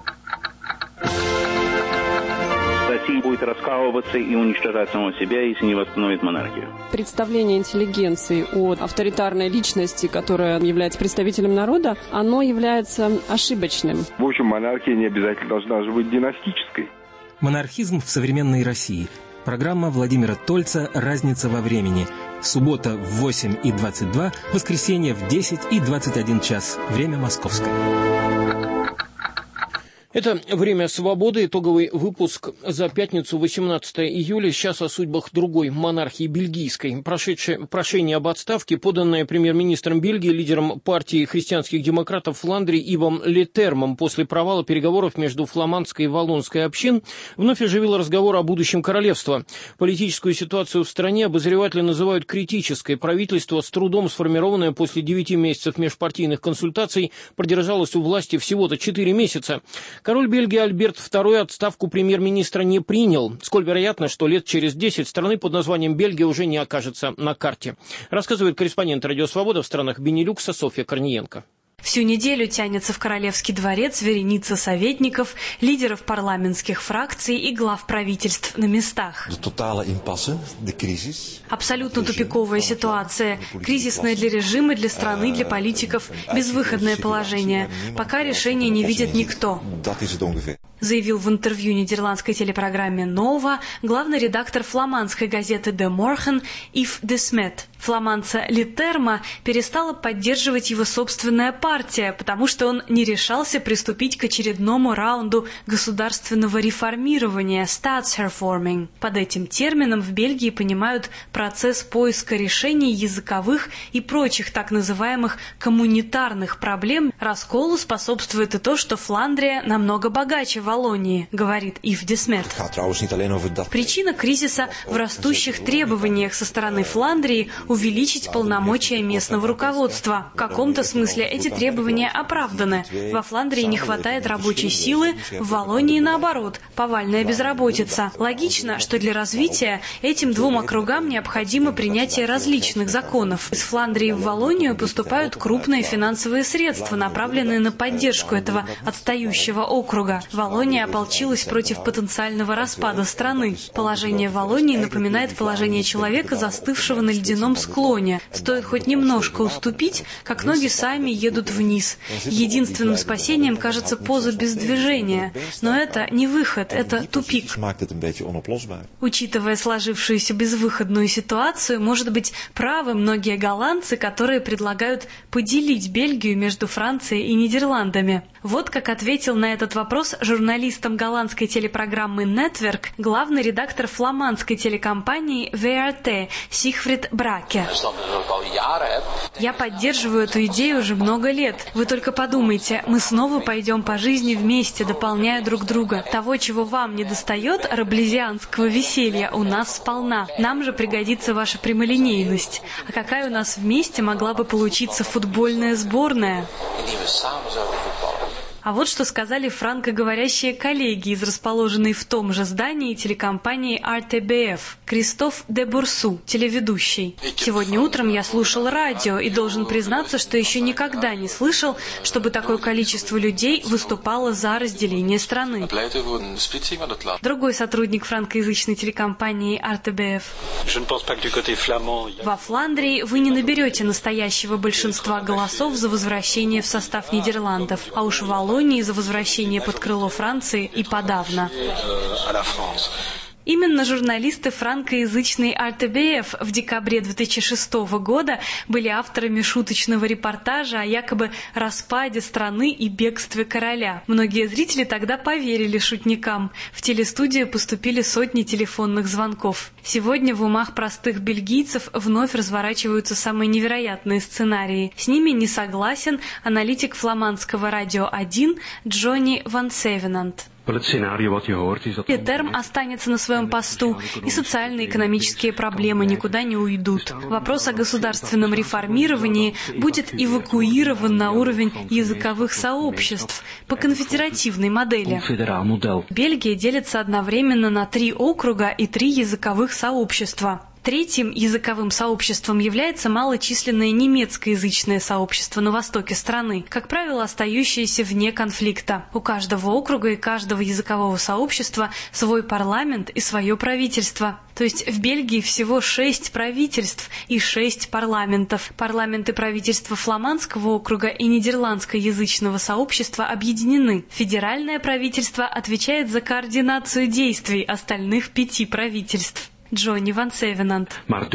Россия будет раскалываться и уничтожать самого себя, если не восстановит монархию. Представление интеллигенции о авторитарной личности, которая является представителем народа, оно является ошибочным. В общем, монархия не обязательно должна же быть династической. Монархизм в современной России. Программа Владимира Тольца «Разница во времени». Суббота в восемь и двадцать два, воскресенье в десять и двадцать один час. Время московское. Это «Время свободы», итоговый выпуск за пятницу, восемнадцатое июля. Сейчас о судьбах другой монархии бельгийской. Прошедшее прошение об отставке, поданное премьер-министром Бельгии, лидером партии христианских демократов Фландрии Ивом Летермом после провала переговоров между фламандской и валлонской общин, вновь оживило разговор о будущем королевства. Политическую ситуацию в стране обозреватели называют критической. Правительство, с трудом сформированное после девяти месяцев межпартийных консультаций, продержалось у власти всего-то четыре месяца. Король Бельгии Альберт второй отставку премьер-министра не принял. Сколь вероятно, что лет через десять страны под названием Бельгия уже не окажется на карте. Рассказывает корреспондент «Радио Свобода» в странах Бенилюкса Софья Корниенко. Всю неделю тянется в Королевский дворец вереница советников, лидеров парламентских фракций и глав правительств на местах. Абсолютно тупиковая ситуация. Кризисная для режима, для страны, для политиков. Безвыходное положение. Пока решения не видит никто. Заявил в интервью нидерландской телепрограмме «Нова» главный редактор фламандской газеты «Де Морген» Ив де Смет. Фламандца Летерма перестала поддерживать его собственная партия, потому что он не решался приступить к очередному раунду государственного реформирования (Staatshervorming). Под этим термином в Бельгии понимают процесс поиска решений языковых и прочих так называемых коммунитарных проблем. Расколу способствует и то, что Фландрия намного богаче Валлонии, говорит Ив де Смет. Причина кризиса в растущих требованиях со стороны Фландрии увеличить полномочия местного руководства. В каком-то смысле эти требования оправданы. Во Фландрии не хватает рабочей силы, в Валлонии наоборот, повальная безработица. Логично, что для развития этим двум округам необходимо принятие различных законов. Из Фландрии в Валлонию поступают крупные финансовые средства, направленные на поддержку этого отстающего округа. Валлония ополчилась против потенциального распада страны. Положение Валлонии напоминает положение человека, застывшего на ледяном склоне. Стоит хоть немножко уступить, как ноги сами едут вниз. Единственным спасением кажется поза без движения. Но это не выход, это тупик. Учитывая сложившуюся безвыходную ситуацию, может быть, правы многие голландцы, которые предлагают поделить Бельгию между Францией и Нидерландами. Вот как ответил на этот вопрос журналистам голландской телепрограммы «Нетверк» главный редактор фламандской телекомпании ви ар ти Сигфрид Браке. «Я поддерживаю эту идею уже много лет. Вы только подумайте, мы снова пойдем по жизни вместе, дополняя друг друга. Того, чего вам недостает, раблезианского веселья, у нас сполна. Нам же пригодится ваша прямолинейность. А какая у нас вместе могла бы получиться футбольная сборная?» А вот что сказали франкоговорящие коллеги из расположенной в том же здании телекомпании ар ти би эф. Кристоф де Бурсу, телеведущий. «Сегодня утром я слушал радио и должен признаться, что еще никогда не слышал, чтобы такое количество людей выступало за разделение страны». Другой сотрудник франкоязычной телекомпании ар ти би эф. «Во Фландрии вы не наберете настоящего большинства голосов за возвращение в состав Нидерландов, а уж в Валлонии за возвращение под крыло Франции и подавно». Именно журналисты франкоязычной ар ти би эф в декабре две тысячи шестого года были авторами шуточного репортажа о якобы распаде страны и бегстве короля. Многие зрители тогда поверили шутникам. В телестудию поступили сотни телефонных звонков. Сегодня в умах простых бельгийцев вновь разворачиваются самые невероятные сценарии. С ними не согласен аналитик фламандского радио один Джонни Ван Севенант. Летерм останется на своем посту, и социально-экономические проблемы никуда не уйдут. Вопрос о государственном реформировании будет эвакуирован на уровень языковых сообществ по конфедеративной модели. Бельгия делится одновременно на три округа и три языковых сообщества. Третьим языковым сообществом является малочисленное немецкоязычное сообщество на востоке страны, как правило, остающееся вне конфликта. У каждого округа и каждого языкового сообщества свой парламент и свое правительство. То есть в Бельгии всего шесть правительств и шесть парламентов. Парламент и правительство фламандского округа и нидерландскоязычного сообщества объединены. Федеральное правительство отвечает за координацию действий остальных пяти правительств. Джонни Ван Севенант.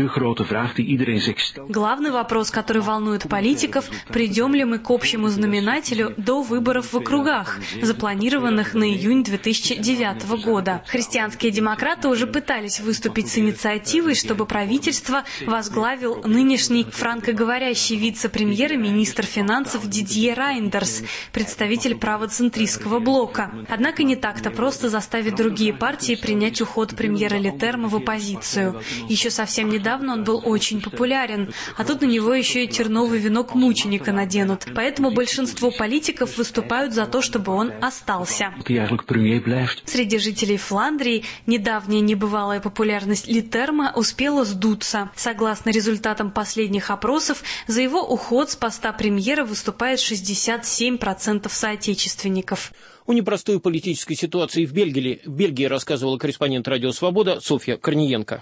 Главный вопрос, который волнует политиков, придем ли мы к общему знаменателю до выборов в округах, запланированных на июнь две тысячи девятого года. Христианские демократы уже пытались выступить с инициативой, чтобы правительство возглавил нынешний франкоговорящий вице-премьер и министр финансов Дидье Райндерс, представитель правоцентристского блока. Однако не так-то просто заставить другие партии принять уход премьера Летерма в оппозицию. Еще совсем недавно он был очень популярен, а тут на него еще и терновый венок мученика наденут. Поэтому большинство политиков выступают за то, чтобы он остался. Среди жителей Фландрии недавняя небывалая популярность Летерма успела сдуться. Согласно результатам последних опросов, за его уход с поста премьера выступает шестьдесят семь процентов соотечественников. О непростой политической ситуации в Бельгии, в Бельгии рассказывала корреспондент «Радио Свобода» Софья Корниенко.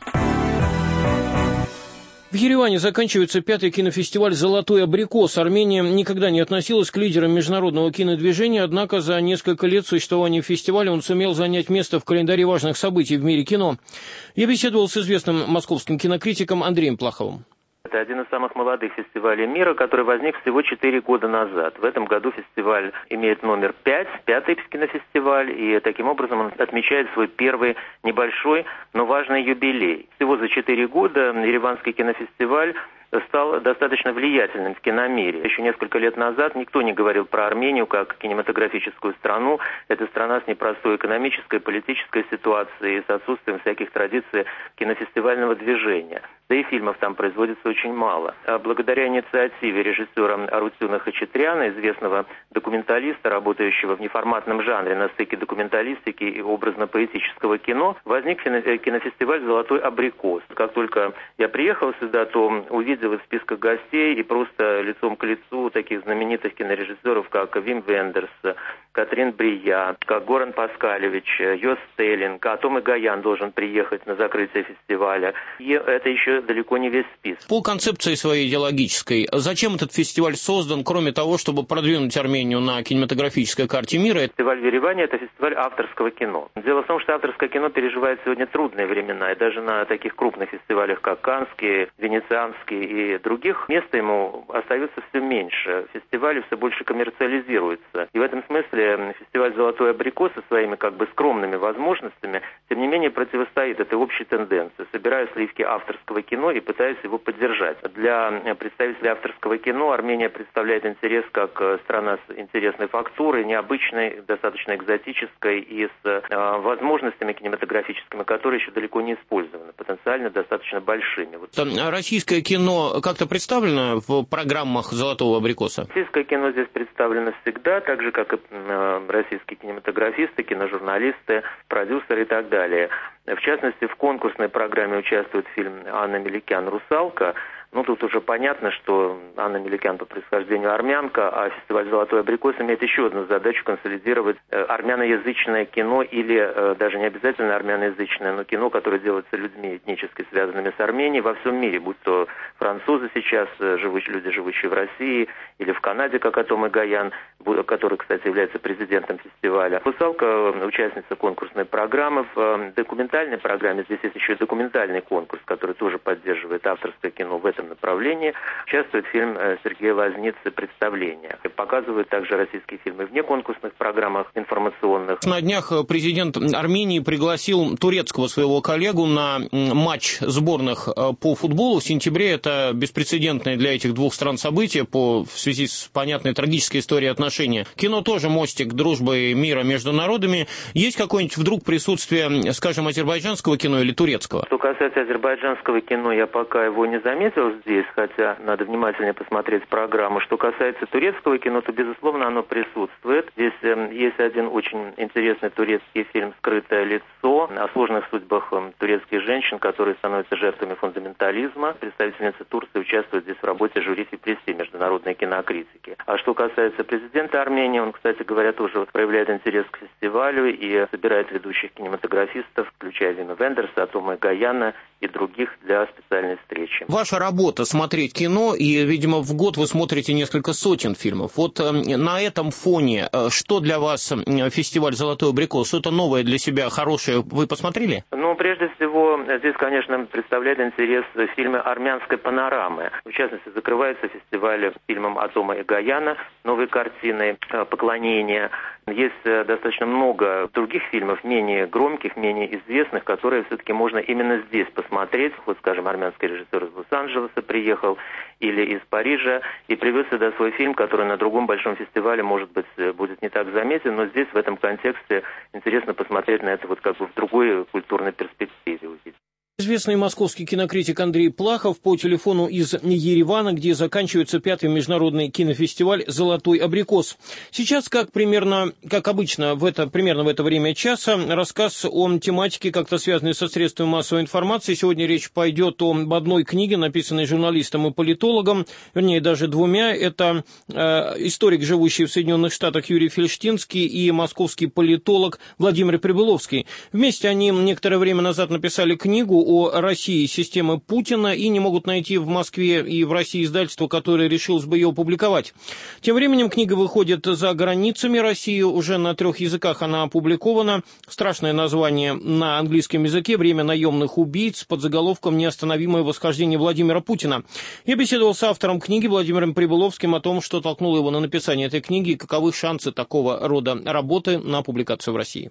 В Ереване заканчивается пятый кинофестиваль «Золотой абрикос». Армения никогда не относилась к лидерам международного кинодвижения, однако за несколько лет существования фестиваля он сумел занять место в календаре важных событий в мире кино. Я беседовал с известным московским кинокритиком Андреем Плаховым. Это один из самых молодых фестивалей мира, который возник всего четыре года назад. В этом году фестиваль имеет номер пять, пятый кинофестиваль, и таким образом он отмечает свой первый небольшой, но важный юбилей. Всего за четыре года Ереванский кинофестиваль стал достаточно влиятельным в киномире. Еще несколько лет назад никто не говорил про Армению как кинематографическую страну. Это страна с непростой экономической, политической ситуацией, с отсутствием всяких традиций кинофестивального движения. Да и фильмов там производится очень мало. А благодаря инициативе режиссера Арутюна Хачатряна, известного документалиста, работающего в неформатном жанре на стыке документалистики и образно-поэтического кино, возник кинофестиваль «Золотой абрикос». Как только я приехал сюда, то увидел в списках гостей и просто лицом к лицу таких знаменитых кинорежиссеров, как Вим Вендерс, Катрин Брия, как Горан Паскалевич, Йос Стеллинг, а Том Эгоян должен приехать на закрытие фестиваля. И это еще далеко не весь список. По концепции своей идеологической, зачем этот фестиваль создан, кроме того, чтобы продвинуть Армению на кинематографической карте мира? Фестиваль в Ереване – это фестиваль авторского кино. Дело в том, что авторское кино переживает сегодня трудные времена, и даже на таких крупных фестивалях, как Каннский, Венецианский и других, места ему остается все меньше. Фестивали все больше коммерциализируются. И в этом смысле фестиваль «Золотой абрикос» со своими как бы скромными возможностями, тем не менее, противостоит этой общей тенденции, собирая сливки авторского кино и пытаясь его поддержать. Для представителей авторского кино Армения представляет интерес как страна с интересной фактурой, необычной, достаточно экзотической и с э, возможностями кинематографическими, которые еще далеко не использованы, потенциально достаточно большими. Вот. Российское кино как-то представлено в программах «Золотого абрикоса»? Российское кино здесь представлено всегда, так же, как и э, российские кинематографисты, киножурналисты, продюсеры и так далее. В частности, в конкурсной программе участвует фильм Анны Меликян «Русалка». Ну, тут уже понятно, что Анна Меликян по происхождению армянка, а фестиваль «Золотой абрикос» имеет еще одну задачу – консолидировать э, армяноязычное кино или э, даже не обязательно армяноязычное, но кино, которое делается людьми, этнически связанными с Арменией во всем мире, будь то французы сейчас, э, живущие, люди, живущие в России, или в Канаде, как Том Эгоян, который, кстати, является президентом фестиваля. «Русалка» – участница конкурсной программы. В э, документальной программе здесь есть еще и документальный конкурс, который тоже поддерживает авторское кино в этом направлении. Участвует фильм Сергея Лазницы «Представление». Показывают также российские фильмы вне конкурсных программах информационных. На днях президент Армении пригласил турецкого своего коллегу на матч сборных по футболу. В сентябре это беспрецедентное для этих двух стран событие по, в связи с понятной трагической историей отношений. Кино тоже мостик дружбы и мира между народами. Есть какое-нибудь вдруг присутствие, скажем, азербайджанского кино или турецкого? Что касается азербайджанского кино, я пока его не заметил здесь, хотя надо внимательнее посмотреть программу. Что касается турецкого кино, то, безусловно, оно присутствует. Здесь э, есть один очень интересный турецкий фильм «Скрытое лицо» о сложных судьбах э, турецких женщин, которые становятся жертвами фундаментализма. Представительница Турции участвует здесь в работе жюри Фипреси, международной кинокритики. А что касается президента Армении, он, кстати говоря, тоже вот проявляет интерес к фестивалю и собирает ведущих кинематографистов, включая Вима Вендерса, Тома Эгояна и других для специальной встречи. Ваша работа — смотреть кино, и, видимо, в год вы смотрите несколько сотен фильмов. Вот э, на этом фоне, э, что для вас э, фестиваль «Золотой абрикос»? Что-то новое для себя, хорошее вы посмотрели? Ну, прежде всего, здесь, конечно, представляет интерес фильмы армянской панорамы. В частности, закрывается фестиваль фильмом Атома Эгояна, новой картиной «Поклонение». Есть достаточно много других фильмов, менее громких, менее известных, которые все-таки можно именно здесь посмотреть. Вот, скажем, армянский режиссер из Лос-Анджелеса приехал или из Парижа и привез сюда свой фильм, который на другом большом фестивале, может быть, будет не так заметен, но здесь, в этом контексте, интересно посмотреть на это вот как бы в другой культурной перспективе. Известный московский кинокритик Андрей Плахов по телефону из Еревана, где заканчивается пятый международный кинофестиваль «Золотой абрикос». Сейчас, как примерно, как обычно, в это, примерно в это время часа, рассказ о тематике, как-то связанной со средствами массовой информации. Сегодня речь пойдет об одной книге, написанной журналистом и политологом, вернее, даже двумя. Это э, историк, живущий в Соединенных Штатах, Юрий Фельштинский, и московский политолог Владимир Прибыловский. Вместе они некоторое время назад написали книгу о России системы Путина и не могут найти в Москве и в России издательство, которое решилось бы ее опубликовать. Тем временем книга выходит за границами России, уже на трех языках она опубликована. Страшное название на английском языке «Время наемных убийц» под заголовком «Неостановимое восхождение Владимира Путина». Я беседовал с автором книги Владимиром Прибыловским о том, что толкнуло его на написание этой книги и каковы шансы такого рода работы на публикацию в России.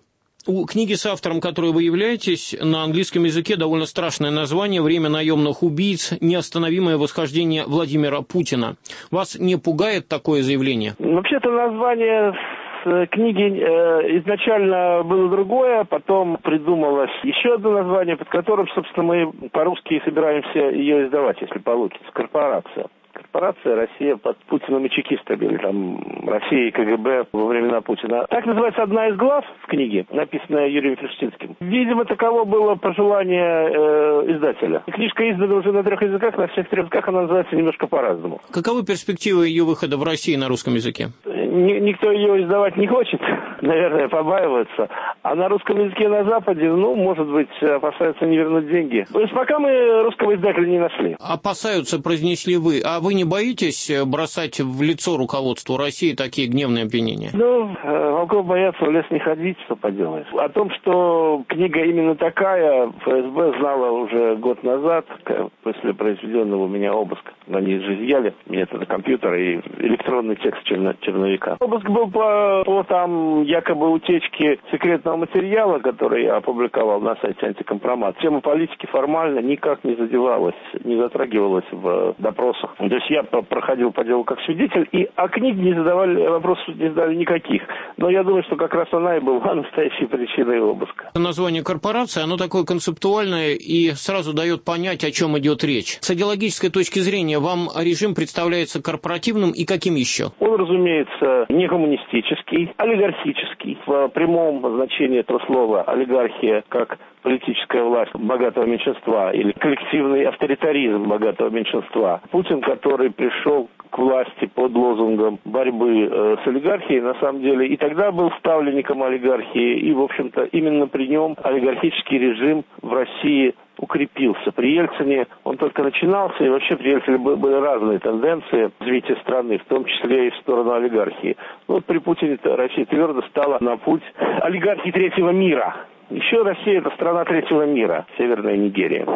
У книги с автором, которой вы являетесь, на английском языке довольно страшное название «Время наемных убийц. Неостановимое восхождение Владимира Путина». Вас не пугает такое заявление? Вообще-то название книги э, изначально было другое, потом придумалось еще одно название, под которым, собственно, мы по-русски собираемся ее издавать, если получится. «Корпорация». Корпорация «Россия под Путиным и чекистами», или там «Россия и КГБ во времена Путина». Так называется одна из глав в книге, написанная Юрием Фельштинским. Видимо, таково было пожелание э, издателя. Книжка издана уже на трех языках, на всех трех языках она называется немножко по-разному. Каковы перспективы ее выхода в России на русском языке? Ни, никто ее издавать не хочет, наверное, побаивается. А на русском языке на Западе, ну, может быть, опасаются не вернуть деньги. То есть пока мы русского издателя не нашли. Опасаются, произнесли вы. А вы не боитесь бросать в лицо руководству России такие гневные обвинения? Ну, волков боятся, в лес не ходить, что поделаешь. О том, что книга именно такая, ФСБ знала уже год назад, после произведенного у меня обыска. Они же изъяли мне это компьютер и электронный текст черновика. Обыск был по, по там якобы утечке секретного материала, который я опубликовал на сайте «Антикомпромат». Тема политики формально никак не задевалась, не затрагивалась в допросах. То есть я проходил по делу как свидетель, и о книге не задавали, вопросов не задали никаких. Но я думаю, что как раз она и была настоящей причиной обыска. Название «Корпорация», оно такое концептуальное и сразу дает понять, о чем идет речь. С идеологической точки зрения вам режим представляется корпоративным и каким еще? Он, разумеется, не коммунистический, олигархический. В прямом значении этого слова олигархия как политическая власть богатого меньшинства или коллективный авторитаризм богатого меньшинства. Путин, который пришел к власти под лозунгом борьбы э, с олигархией, на самом деле и тогда был ставленником олигархии, и, в общем-то, именно при нем олигархический режим в России укрепился. При Ельцине он только начинался, и вообще при Ельцине были разные тенденции развития страны, в том числе и в сторону олигархии. Но вот при Путине Россия твердо стала на путь олигархии третьего мира. Еще Россия – это страна третьего мира, Северная Нигерия.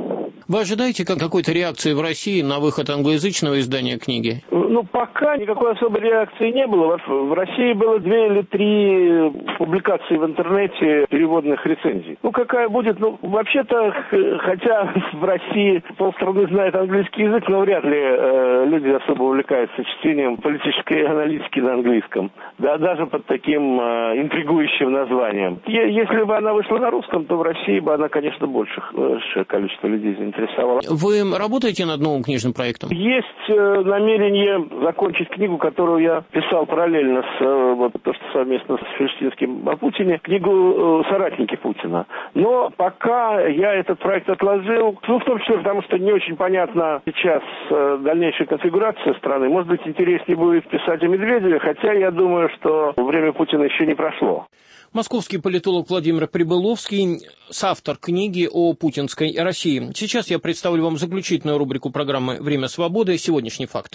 Вы ожидаете какой-то реакции в России на выход англоязычного издания книги? Ну, пока никакой особой реакции не было. В России было две или три публикации в интернете переводных рецензий. Ну, какая будет? Ну, вообще-то, хотя в России полстраны знает английский язык, но вряд ли э, люди особо увлекаются чтением политической аналитики на английском. Да, даже под таким э, интригующим названием. Если бы она вышла на русском, то в России бы она, конечно, больше, большее количество людей заинтересовала. Вы работаете над новым книжным проектом? Есть э, намерение закончить книгу, которую я писал параллельно с э, вот, то, что совместно с Фельштинским о Путине, книгу э, «Соратники Путина». Но пока я этот проект отложил, ну, в том числе потому, что не очень понятна сейчас э, дальнейшая конфигурация страны. Может быть, интереснее будет писать о Медведеве, хотя я думаю, что время Путина еще не прошло. Московский политолог Владимир Прибыловский, соавтор книги о путинской России. Сейчас я представлю вам заключительную рубрику программы «Время свободы. Сегодняшний факт».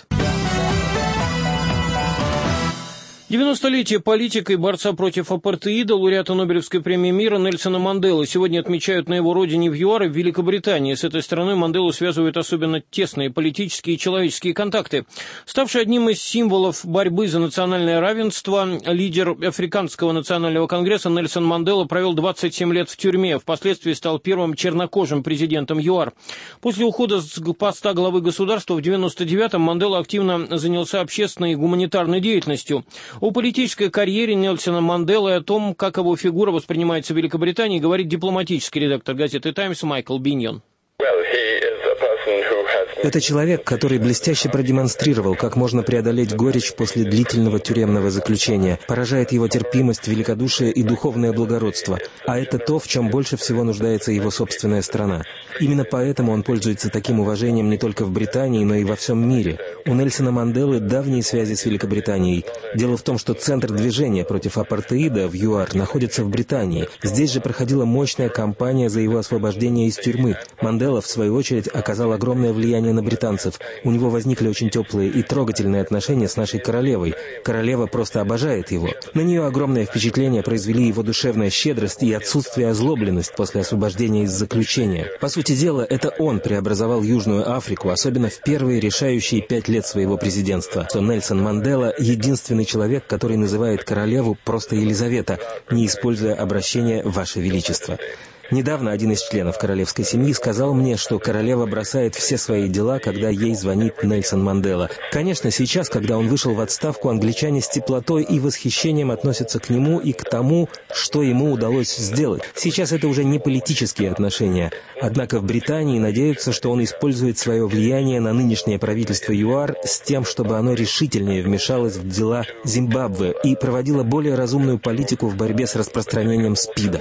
девяностолетие политика и борца против апартеида, лауреата Нобелевской премии мира Нельсона Манделы сегодня отмечают на его родине в ЮАР в Великобритании. С этой страной Манделу связывают особенно тесные политические и человеческие контакты. Ставший одним из символов борьбы за национальное равенство, лидер Африканского национального конгресса Нельсон Мандела провел двадцать семь лет в тюрьме. Впоследствии стал первым чернокожим президентом ЮАР. После ухода с поста главы государства в девяносто девятом Мандела активно занялся общественной и гуманитарной деятельностью. О политической карьере Нельсона Манделы и о том, как его фигура воспринимается в Великобритании, говорит дипломатический редактор газеты «Таймс» Майкл Биньон. Это человек, который блестяще продемонстрировал, как можно преодолеть горечь после длительного тюремного заключения. Поражает его терпимость, великодушие и духовное благородство. А это то, в чем больше всего нуждается его собственная страна. Именно поэтому он пользуется таким уважением не только в Британии, но и во всем мире. У Нельсона Манделы давние связи с Великобританией. Дело в том, что центр движения против апартеида в ЮАР находится в Британии. Здесь же проходила мощная кампания за его освобождение из тюрьмы. Мандела, в свою очередь, оказал огромное влияние на британцев. У него возникли очень теплые и трогательные отношения с нашей королевой. Королева просто обожает его. На нее огромное впечатление произвели его душевная щедрость и отсутствие озлобленность после освобождения из заключения. По сути дела, это он преобразовал Южную Африку, особенно в первые решающие пять лет своего президентства. Что Нельсон Мандела — единственный человек, который называет королеву просто Елизавета, не используя обращение «Ваше Величество». Недавно один из членов королевской семьи сказал мне, что королева бросает все свои дела, когда ей звонит Нельсон Мандела. Конечно, сейчас, когда он вышел в отставку, англичане с теплотой и восхищением относятся к нему и к тому, что ему удалось сделать. Сейчас это уже не политические отношения. Однако в Британии надеются, что он использует свое влияние на нынешнее правительство ЮАР с тем, чтобы оно решительнее вмешалось в дела Зимбабве и проводило более разумную политику в борьбе с распространением СПИДа.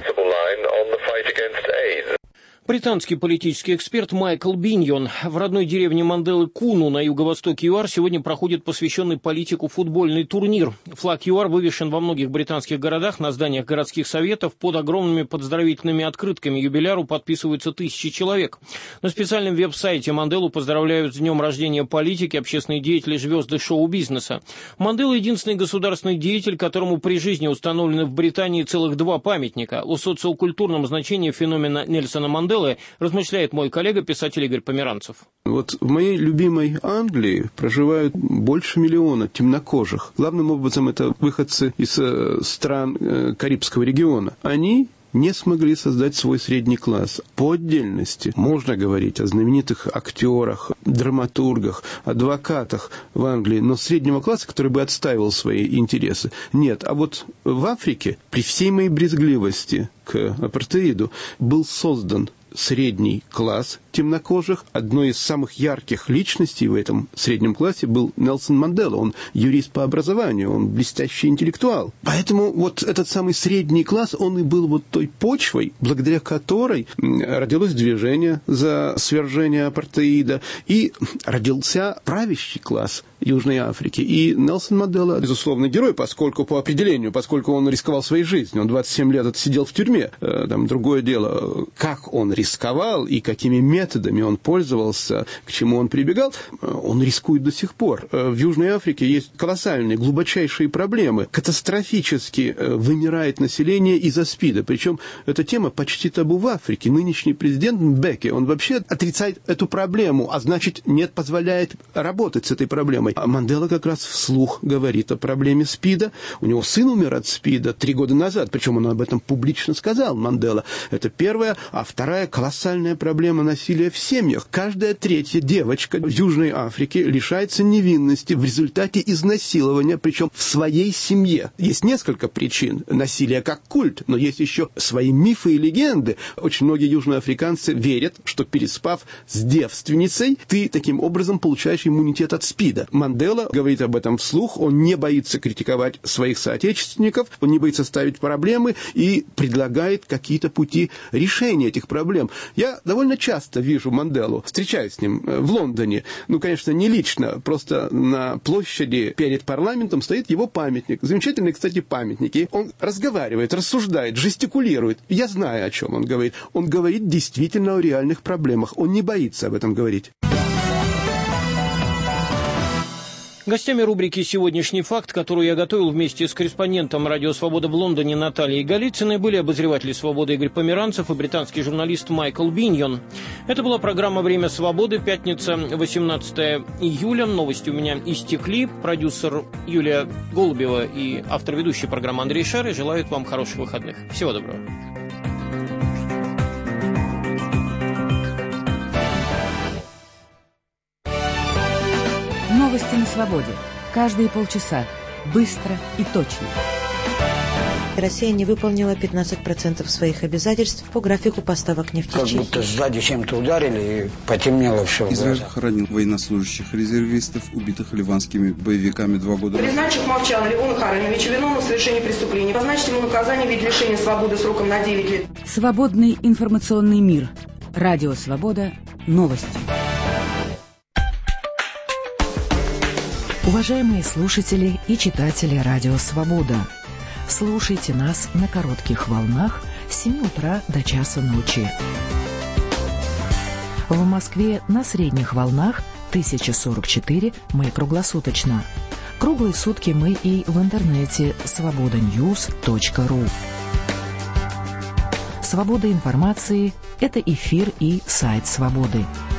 Британский политический эксперт Майкл Биньон. В родной деревне Манделы Куну на юго-востоке ЮАР сегодня проходит посвященный политику футбольный турнир. Флаг ЮАР вывешен во многих британских городах, на зданиях городских советов. Под огромными поздравительными открытками юбиляру подписываются тысячи человек. На специальном веб-сайте Манделу поздравляют с днем рождения политики, общественные деятели, звезды шоу-бизнеса. Мандела — единственный государственный деятель, которому при жизни установлены в Британии целых два памятника. О социокультурном значении феномена Нельсона Манделы размышляет мой коллега, писатель Игорь Померанцев. Вот в моей любимой Англии проживают больше миллиона темнокожих. Главным образом это выходцы из э, стран э, Карибского региона. Они не смогли создать свой средний класс. По отдельности можно говорить о знаменитых актерах, драматургах, адвокатах в Англии, но среднего класса, который бы отстаивал свои интересы, нет. А вот в Африке, при всей моей брезгливости к апартеиду, был создан средний класс темнокожих. Одной из самых ярких личностей в этом среднем классе был Нельсон Мандела. Он юрист по образованию, он блестящий интеллектуал. Поэтому вот этот самый средний класс, он и был вот той почвой, благодаря которой родилось движение за свержение апартеида, и родился правящий класс Южной Африки. И Нельсон Мандела, безусловно, герой, поскольку по определению, поскольку он рисковал своей жизнью. Он двадцать семь лет отсидел в тюрьме. Там другое дело, как он рисковал и какими методами он пользовался, к чему он прибегал, он рискует до сих пор. В Южной Африке есть колоссальные, глубочайшие проблемы. Катастрофически вымирает население из-за СПИДа. Причем эта тема почти табу в Африке. Нынешний президент Мбеки, он вообще отрицает эту проблему, а значит, не позволяет работать с этой проблемой. А Мандела как раз вслух говорит о проблеме СПИДа. У него сын умер от СПИДа три года назад, причем он об этом публично сказал, Мандела. Это первое. А вторая колоссальная проблема насилия в семьях. Каждая третья девочка в Южной Африке лишается невинности в результате изнасилования, причем в своей семье. Есть несколько причин насилия как культ, но есть еще свои мифы и легенды. Очень многие южноафриканцы верят, что переспав с девственницей, ты таким образом получаешь иммунитет от СПИДа. Мандела говорит об этом вслух, он не боится критиковать своих соотечественников, он не боится ставить проблемы и предлагает какие-то пути решения этих проблем. Я довольно часто вижу Манделу, встречаюсь с ним в Лондоне. Ну, конечно, не лично, просто на площади перед парламентом стоит его памятник. Замечательные, кстати, памятники. Он разговаривает, рассуждает, жестикулирует. Я знаю, о чем он говорит. Он говорит действительно о реальных проблемах. Он не боится об этом говорить. Гостями рубрики «Сегодняшний факт», которую я готовил вместе с корреспондентом «Радио Свобода» в Лондоне Натальей Голицыной, были обозреватели «Свободы» Игорь Померанцев и британский журналист Майкл Биньон. Это была программа «Время свободы», пятница, восемнадцатое июля. Новости у меня истекли. Продюсер Юлия Голубева и автор ведущей программы Андрей Шарый желают вам хороших выходных. Всего доброго. Новости на свободе. Каждые полчаса. Быстро и точно. Россия не выполнила пятнадцать процентов своих обязательств по графику поставок нефти. Как будто сзади чем-то ударили и потемнело все. Израиль хоронил военнослужащих резервистов, убитых ливанскими боевиками два года назад. Признать Чухмовчана Левона Хароновича виновным в совершении преступления. Назначить ему наказание в виде лишения свободы сроком на девять лет. Свободный информационный мир. Радио Свобода. Новости. Уважаемые слушатели и читатели Радио Свобода, слушайте нас на коротких волнах с семи утра до часа ночи. В Москве на средних волнах тысяча сорок четыре, мы круглосуточно. Круглые сутки мы и в интернете свобода ньюс точка ру. Свобода информации – это эфир и сайт «Свободы».